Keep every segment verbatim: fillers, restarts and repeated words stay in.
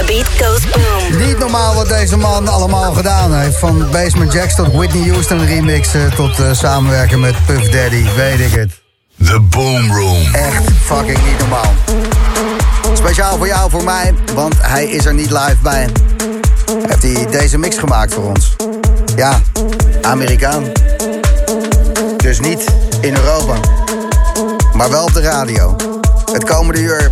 the beat goes boom. Niet normaal wat deze man allemaal gedaan heeft. Van Basement Jaxx tot Whitney Houston remixen tot uh, samenwerken met Puff Daddy, weet ik het. The Boom Room. Echt fucking niet normaal. Speciaal voor jou, voor mij, want hij is er niet live bij. Heeft hij deze mix gemaakt voor ons. Ja, Amerikaan. Dus niet in Europa, maar wel op de radio. Het komende uur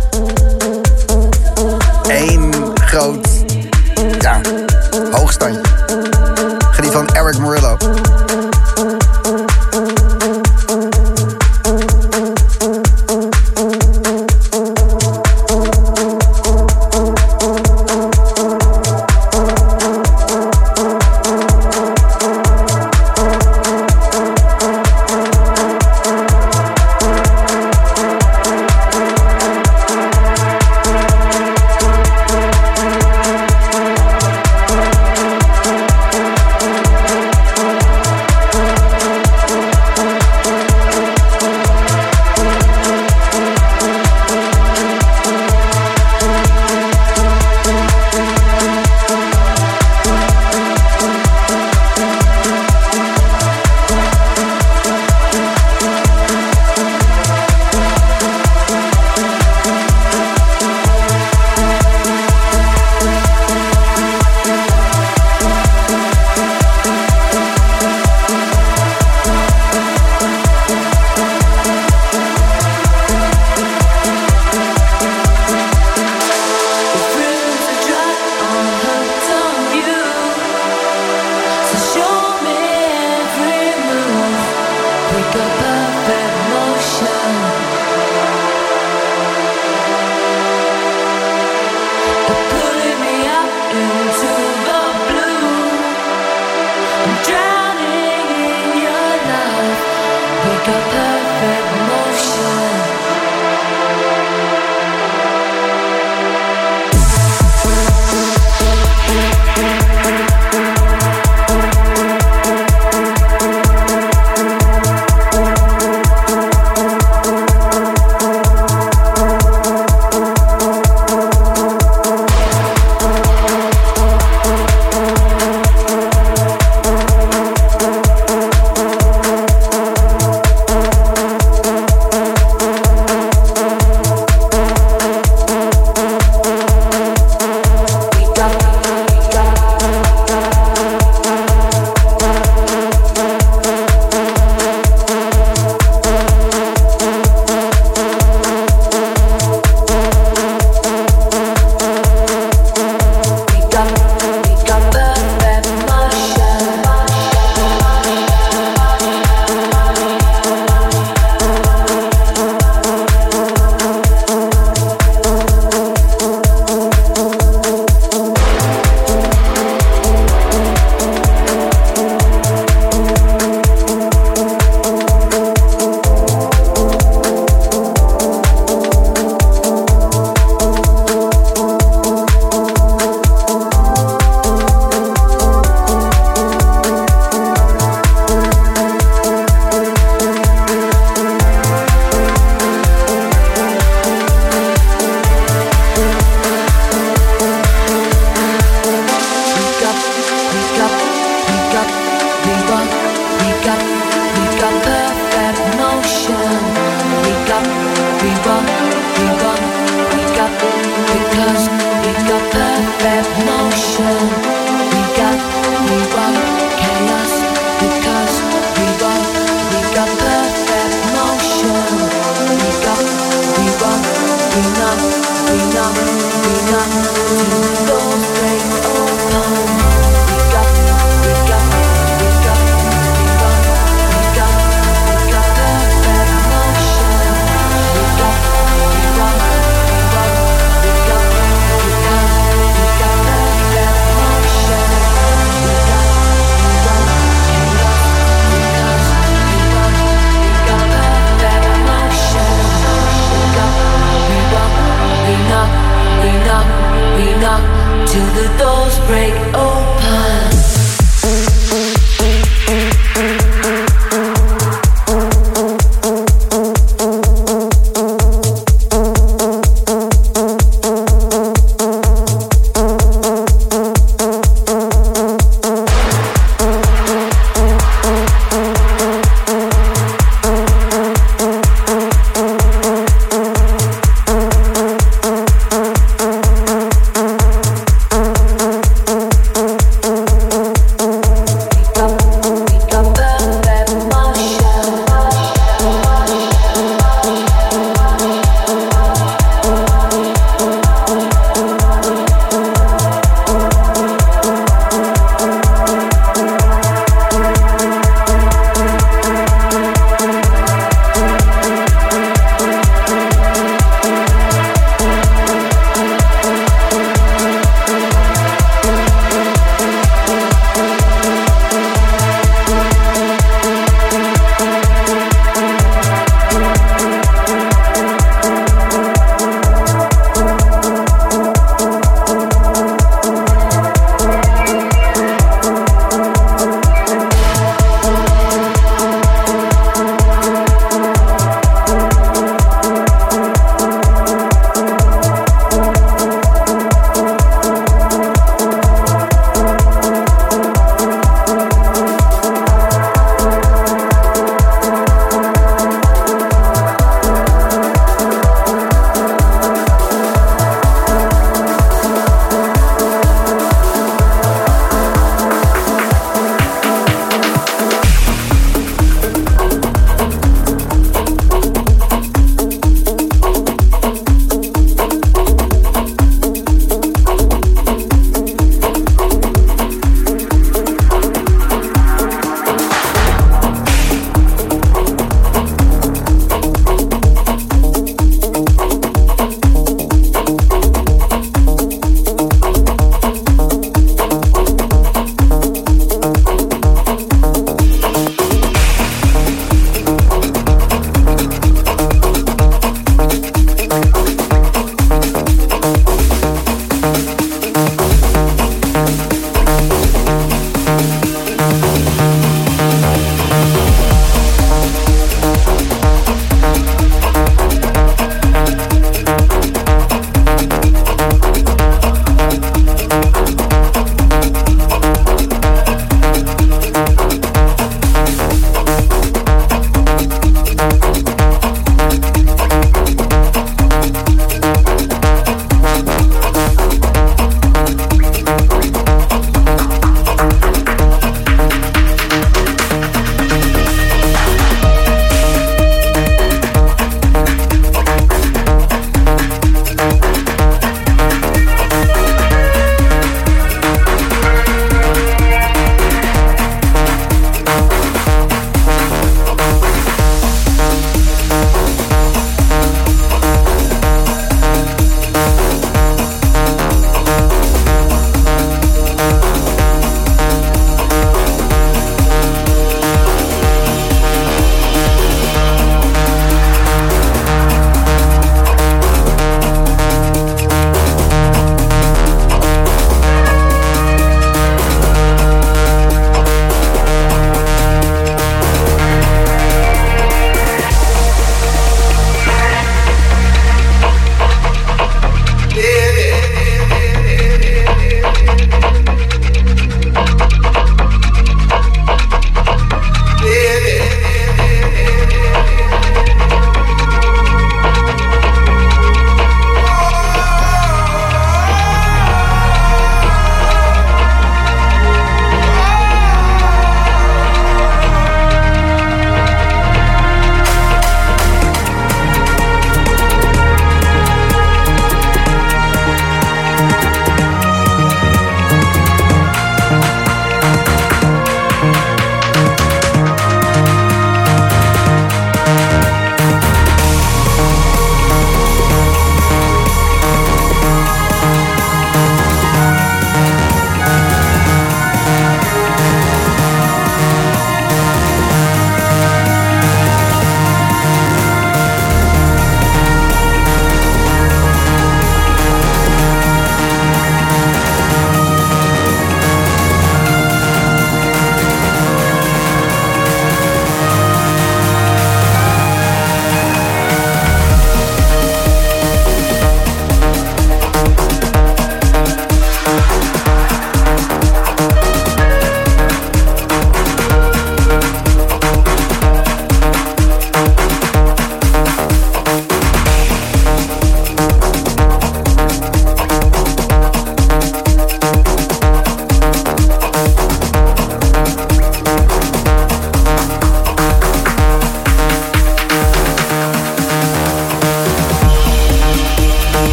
één groot, ja, hoogstandje. Geniet van Eric Morillo.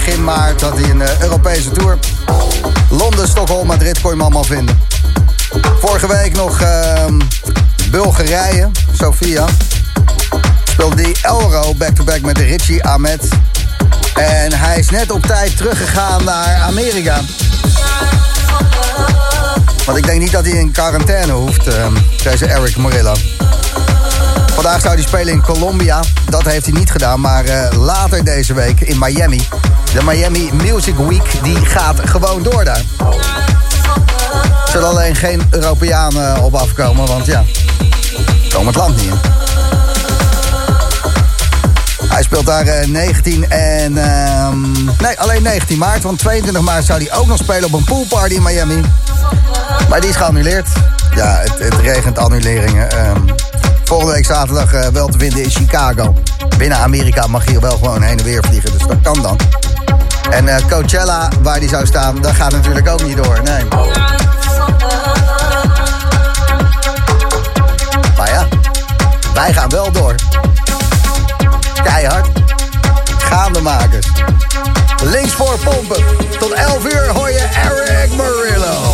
begin maart had hij een uh, Europese tour. Londen, Stockholm, Madrid kon je hem allemaal vinden. Vorige week nog uh, Bulgarije, Sofia. Speelde die Euro back-to-back met de Richie Ahmed. En hij is net op tijd teruggegaan naar Amerika. Want ik denk niet dat hij in quarantaine hoeft, uh, deze Eric Morillo. Vandaag zou hij spelen in Colombia. Dat heeft hij niet gedaan, maar uh, later deze week in Miami. De Miami Music Week, die gaat gewoon door daar. Er zullen alleen geen Europeanen op afkomen, want ja, komen het land niet in. Hij speelt daar uh, negentien en... Uh, nee, alleen negentien maart, want tweeëntwintig maart zou hij ook nog spelen op een poolparty in Miami. Maar die is geannuleerd. Ja, het, het regent annuleringen. Uh, volgende week zaterdag uh, wel te vinden in Chicago. Binnen Amerika mag je wel gewoon heen en weer vliegen, dus dat kan dan. En uh, Coachella, waar die zou staan, dat gaat natuurlijk ook niet door, nee. Maar ja, wij gaan wel door. Keihard. Gaandemakers. Links voor pompen. Tot elf uur hoor je Eric Morillo.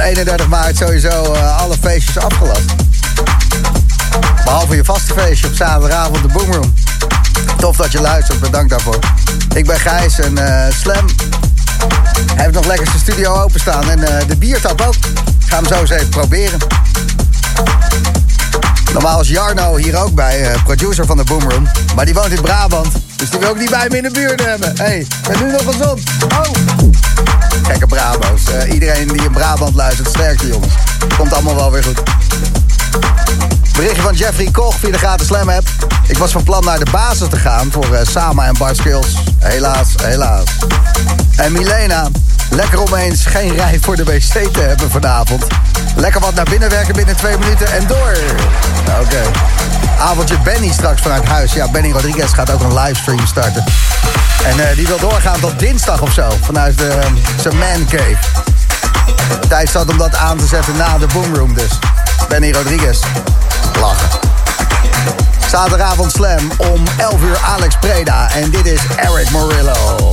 eenendertig maart sowieso uh, alle feestjes afgelast. Behalve je vaste feestje op zaterdagavond, de Boomroom. Tof dat je luistert, bedankt daarvoor. Ik ben Gijs en uh, Slam heeft nog lekker zijn studio openstaan. En uh, de biertap ook. Ik ga hem zo eens even proberen. Normaal is Jarno hier ook bij, uh, producer van de Boomroom. Maar die woont in Brabant, dus die wil ook niet bij me in de buurt hebben. Hé, hey, ik ben nu nog gezond. Oh! Gekke Brabo's. Uh, iedereen die in Brabant luistert, sterkte jongens. Komt allemaal wel weer goed. Berichtje van Jeffrey Koch via de gratis Slam app. Ik was van plan naar de basis te gaan voor uh, Sama en Bart Skills. Helaas, helaas. En Milena, lekker om eens geen rij voor de wc te hebben vanavond. Lekker wat naar binnen werken binnen twee minuten en door. Oké. Okay. Avondje Benny straks vanuit huis. Ja, Benny Rodriguez gaat ook een livestream starten. En uh, die wil doorgaan tot dinsdag of zo. Vanuit de, uh, zijn man cave. Tijd zat om dat aan te zetten na de Boomroom dus. Benny Rodriguez. Lachen. Zaterdagavond Slam om elf uur Alex Preda. En dit is Eric Morillo.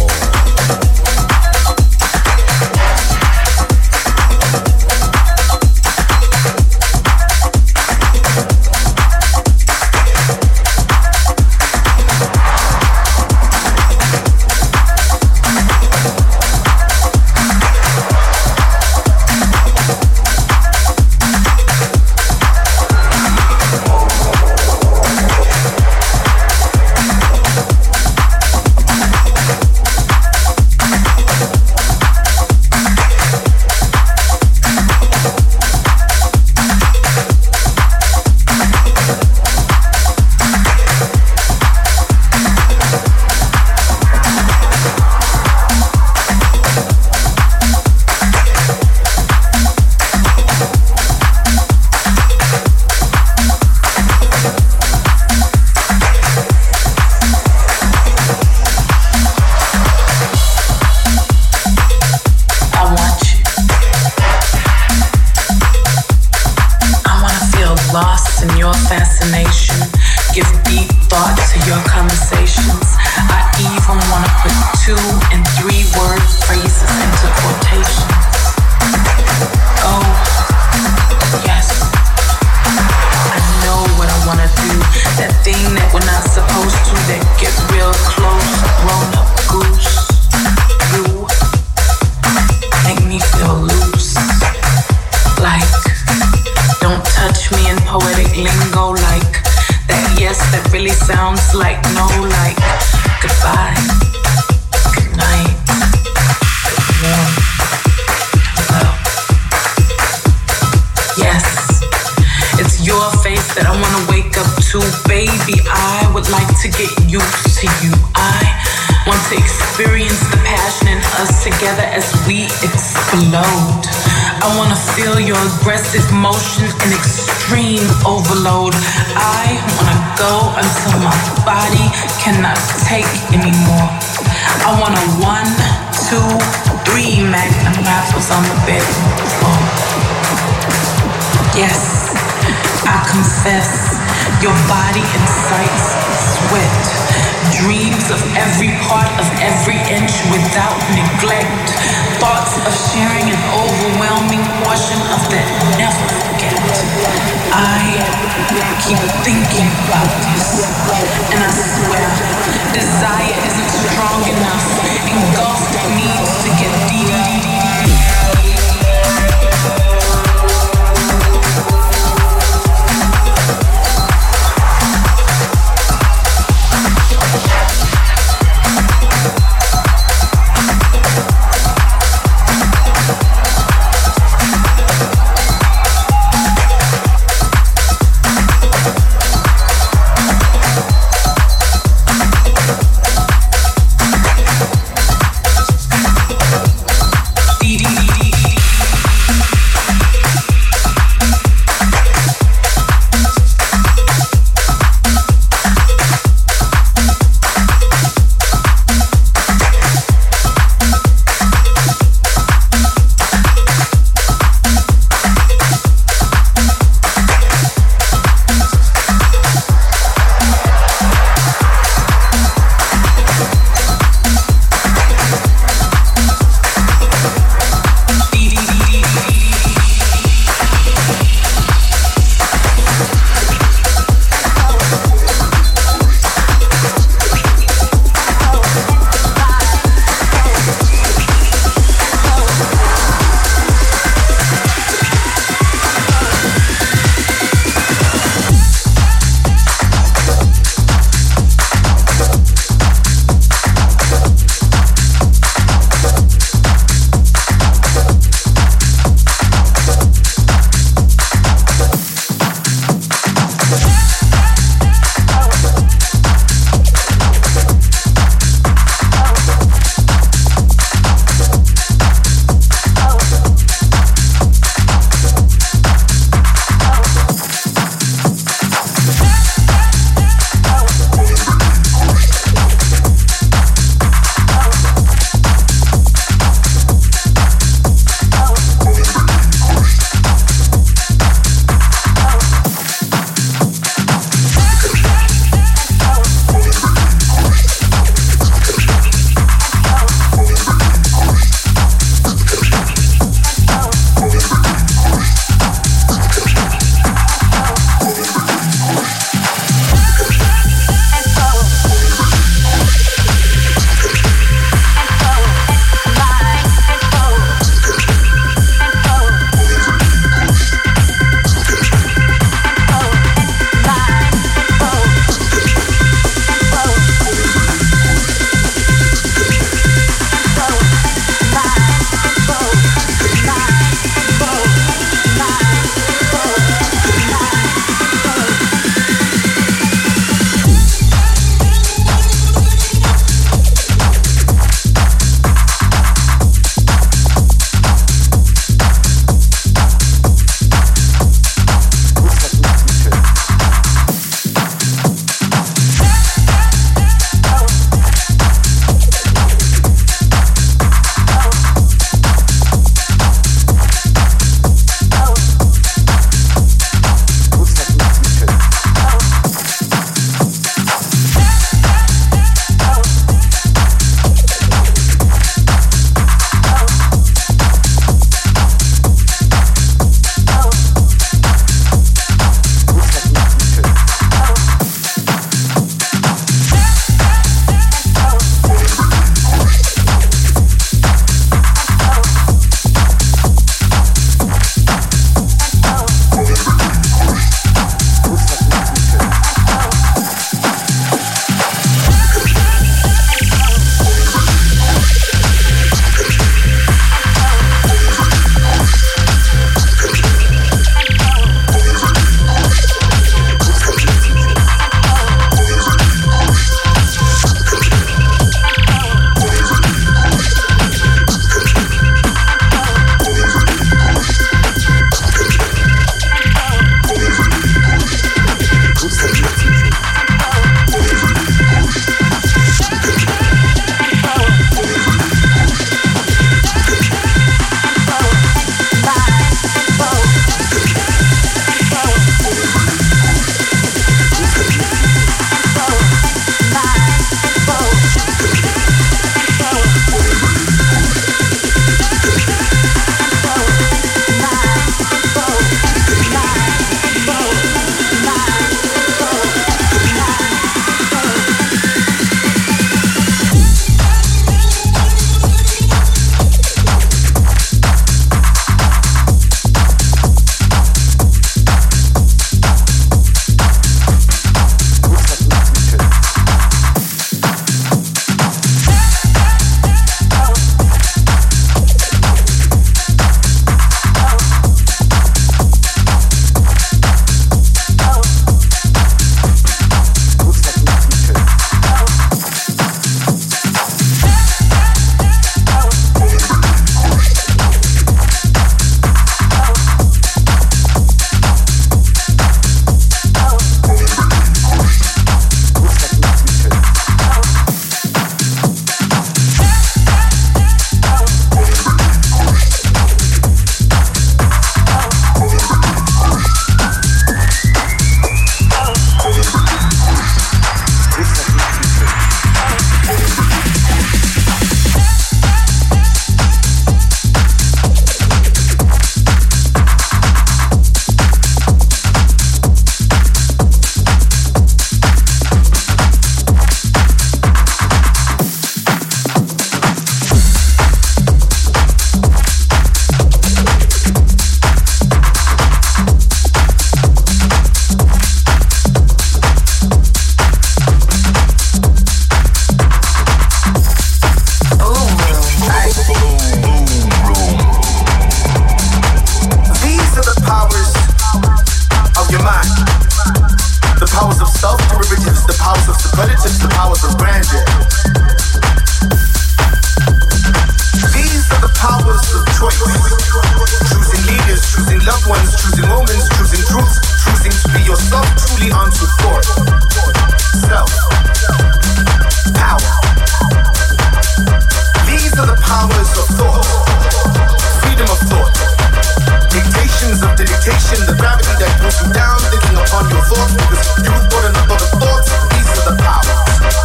years of dedication, the gravity that pulls you down, thinking upon your thoughts, because you've got enough other thoughts. These are the powers.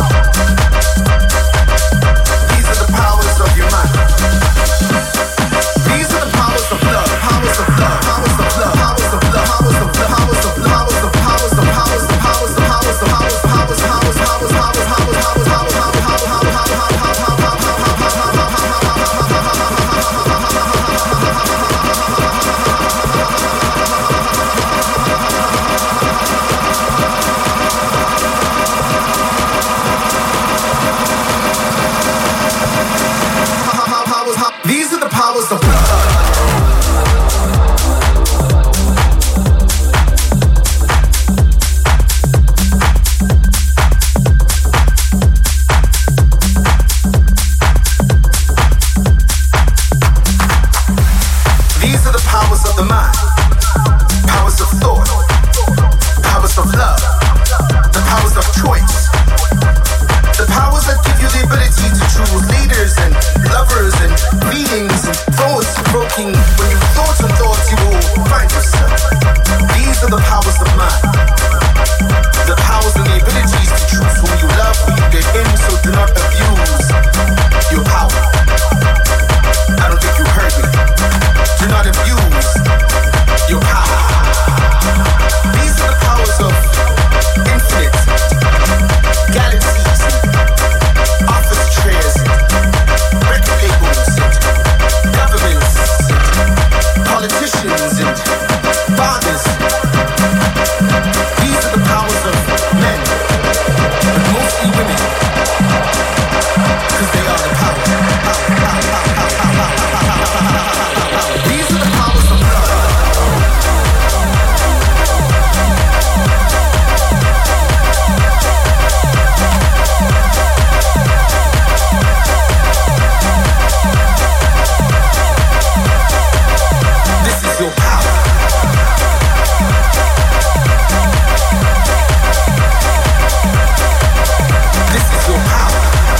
These are the powers of your mind. These are the powers of love, powers of love, powers of love, powers of love, powers of love, powers of powers of powers of powers of powers of powers of powers of powers powers powers powers powers These are the powers of love. These are the powers of the mind, powers of thought, powers of love, the powers of choice, the powers that give you the ability to choose leaders and lovers and meetings and thoughts provoking. When you thoughts and thoughts, you will find yourself. These are the powers of mind, the powers and the abilities to choose who you love, who you get in, so do not abuse your power. I don't think you heard me. Do not abuse your power. These are the powers of infinite galaxies, office chairs, record labels, governments, politicians, and fathers. These are the powers of men, but mostly women, because they are the power. These are the powers of love. This is your power. This is your power.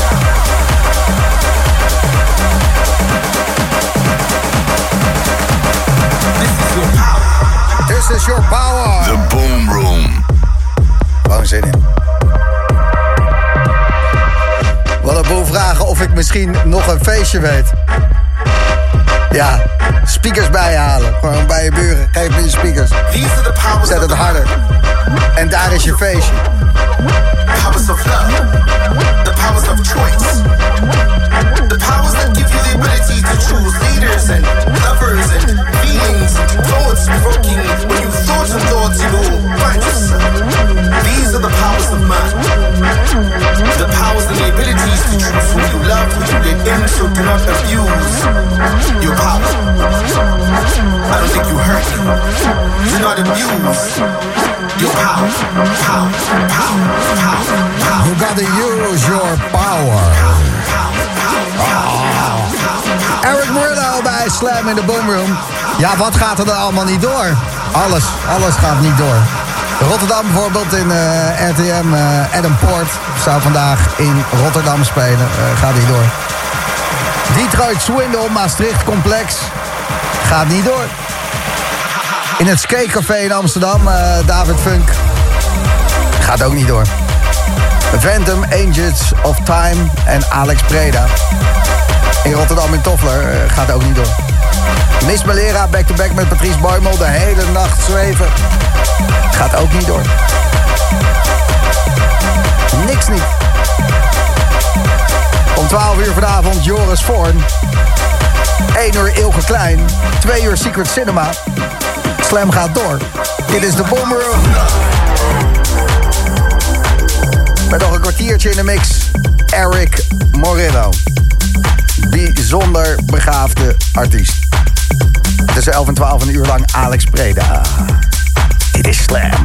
This is your power. This is your power. The Boom Room. Gewoon zin in. Wat een boel vragen of ik misschien nog een feestje weet. Ja, speakers bijhalen. Gewoon bij je buren. Geef me je speakers. These are the powers Zet of het the harder. En daar is je feestje. powers of love, the powers of choice, the powers that give you the ability to choose leaders and lovers and feelings and thoughts provoking. When you thoughts and thoughts, you will find yourself. These are the powers of mind, the powers and the abilities to choose who you love, who you get in, so do not abuse your power. I don't think you heard me. Do not abuse your power, power, power, power, power. You gotta use your power. Oh. Eric Morillo bij Slam in de Boom Room. Ja, wat gaat er dan allemaal niet door? Alles, alles gaat niet door. Rotterdam bijvoorbeeld in uh, R T M. Uh, Adam Poort zou vandaag in Rotterdam spelen. Uh, gaat niet door. Detroit Swindle, Maastricht Complex. Gaat niet door. In het Skate-café in Amsterdam, uh, David Funk. Gaat ook niet door. Phantom, Angels of Time en Alex Preda. In Rotterdam in Toffler uh, gaat ook niet door. Miss Malera, back-to-back met Patrice Boymel. De hele nacht zweven. Gaat ook niet door. Niks niet. Om twaalf uur vanavond Joris Voorn. één uur Ilke Klein. twee uur Secret Cinema. Slam gaat door. Dit is de Boom Room. Met nog een kwartiertje in de mix. Eric Morillo. Bijzonder begaafde artiest. Tussen elf en twaalf een uur lang Alex Preda. Dit is Slam.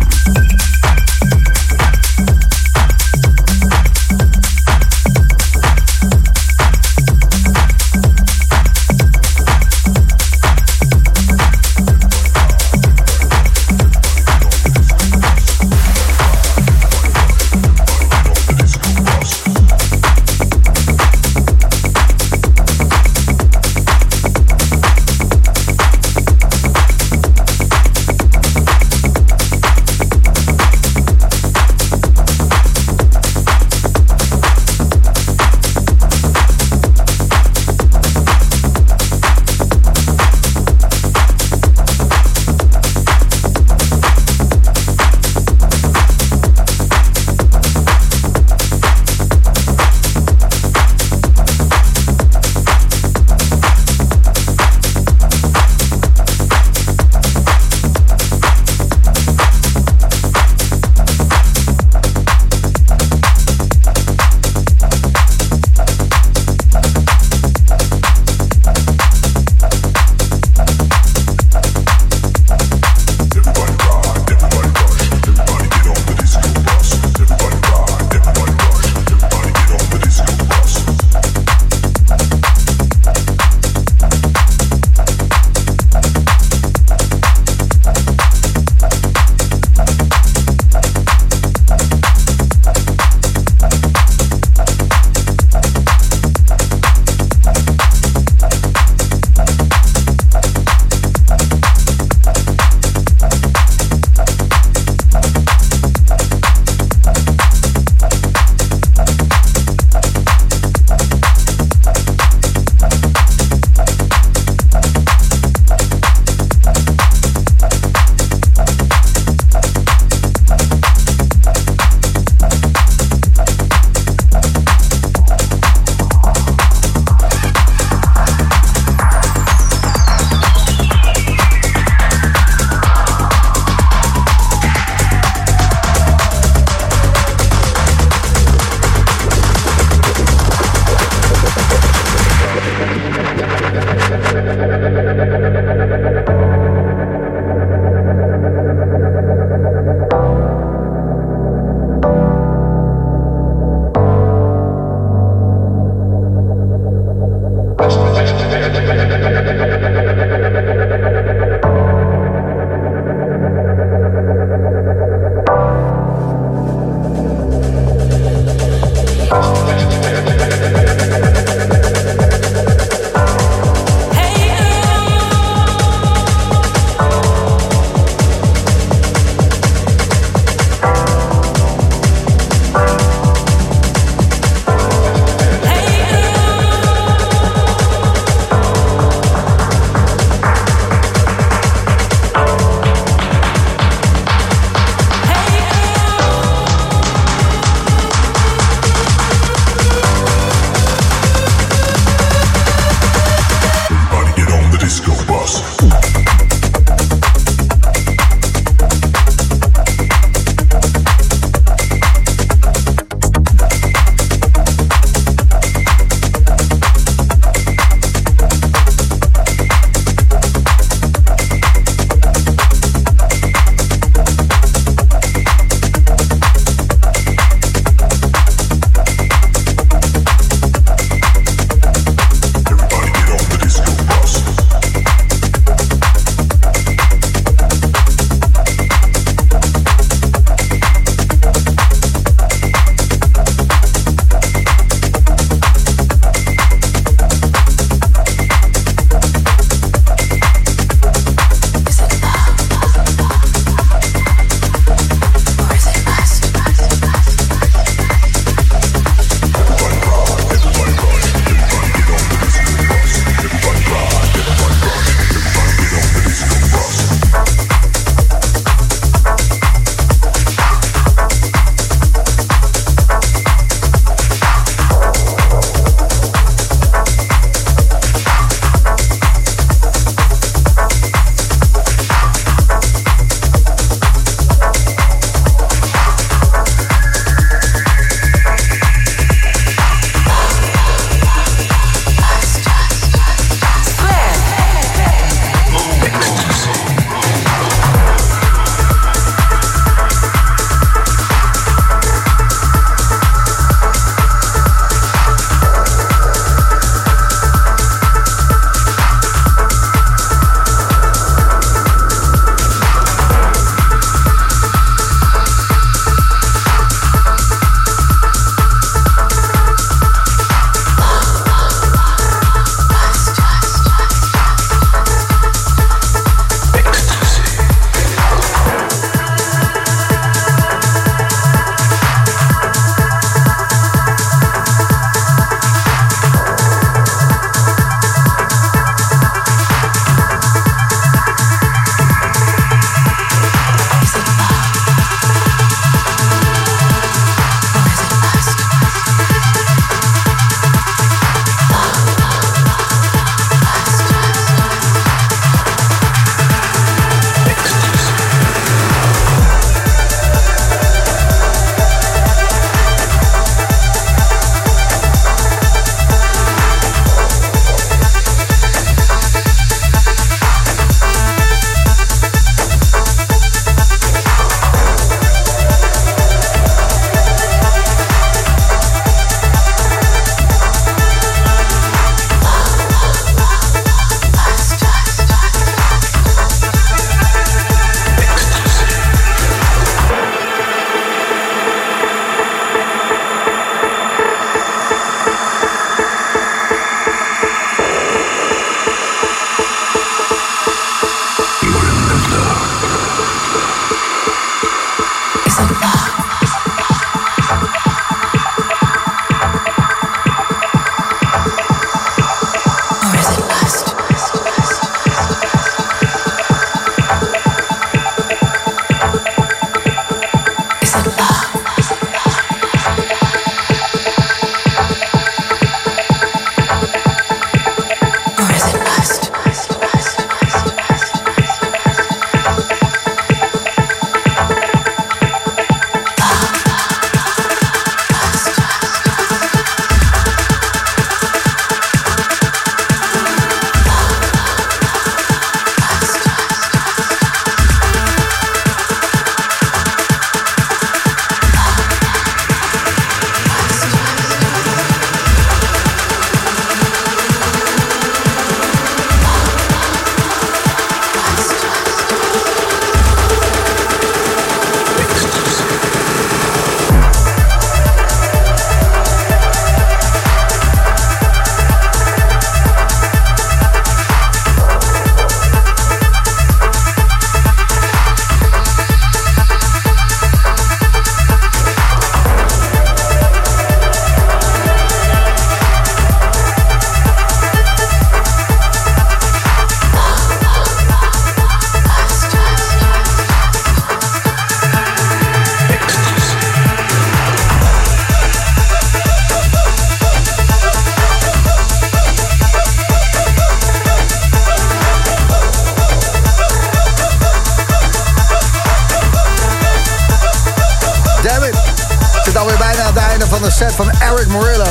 set van Erick Morillo.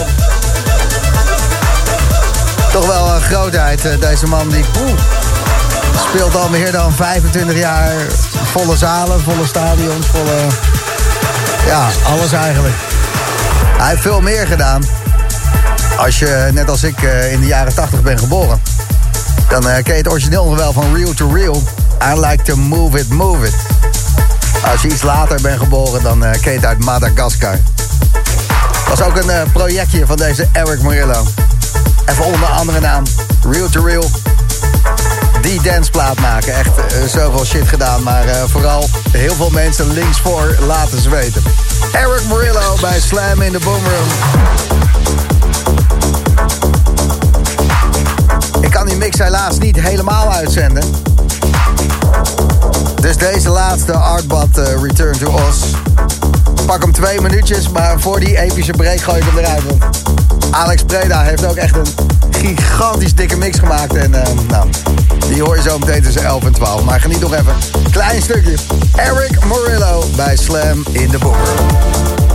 Toch wel een grootheid, deze man die poeh, speelt al meer dan vijfentwintig jaar volle zalen, volle stadions, volle... Ja, alles eigenlijk. Hij heeft veel meer gedaan. Als je, net als ik, in de jaren tachtig bent geboren, dan ken je het origineel nog wel van Real to Real. I like to move it, move it. Als je iets later bent geboren, dan ken je het uit Madagascar. Dat was ook een uh, projectje van deze Erick Morillo. Even onder andere naam, Real to Real. Die danceplaat maken, echt uh, zoveel shit gedaan. Maar uh, vooral heel veel mensen links voor laten ze weten. Erick Morillo bij Slam in the Boom Room. Ik kan die mix helaas niet helemaal uitzenden. Dus deze laatste Artbot uh, Return to Oz. Pak hem twee minuutjes, maar voor die epische break gooi ik hem eruit. Want Alex Preda heeft ook echt een gigantisch dikke mix gemaakt. En uh, nou, die hoor je zo meteen tussen elf en twaalf. Maar geniet nog even. Klein stukje. Erick Morillo bij Slam in the Boom Room.